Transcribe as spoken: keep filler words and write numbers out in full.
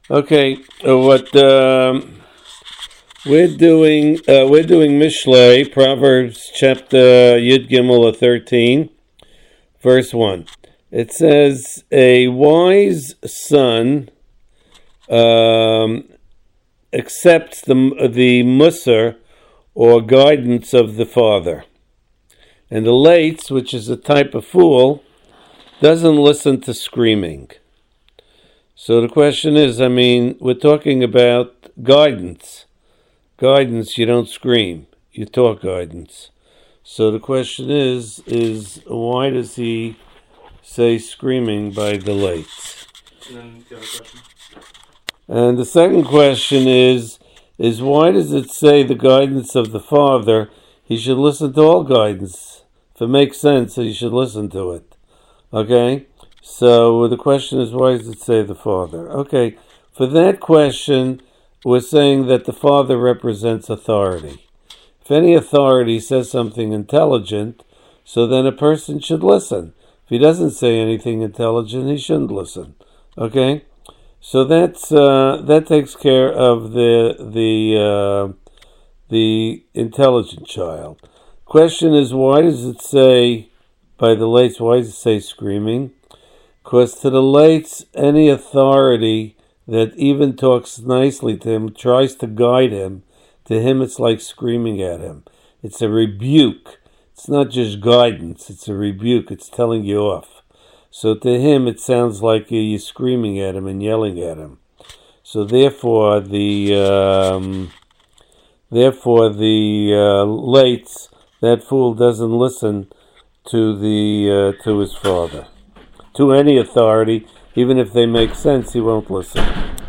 Okay, uh, what um, we're doing? Uh, we're doing Mishlei, Proverbs chapter Yud Gimel thirteen, verse one. It says, "A wise son um, accepts the the musar or guidance of the father, and the lates, which is a type of fool, doesn't listen to screaming." So the question is, I mean, we're talking about guidance. Guidance, you don't scream, you talk guidance. So the question is, is why does he say screaming by the lates? And then the other question. And the second question is, is why does it say the guidance of the father? He should listen to all guidance. If it makes sense, he should listen to it. Okay? So the question is, why does it say the father? Okay, for that question, we're saying that the father represents authority. If any authority says something intelligent, so then a person should listen. If he doesn't say anything intelligent, he shouldn't listen. Okay, so that's uh, that takes care of the the uh, the intelligent child. Question is, why does it say by the lates? Why does it say screaming? Because to the lates, any authority that even talks nicely to him, tries to guide him, to him it's like screaming at him. It's a rebuke. It's not just guidance, it's a rebuke. It's telling you off. So to him it sounds like you're screaming at him and yelling at him. So therefore the um, therefore the uh, lates, that fool doesn't listen to the uh, to his father. To any authority, even if they make sense, he won't listen.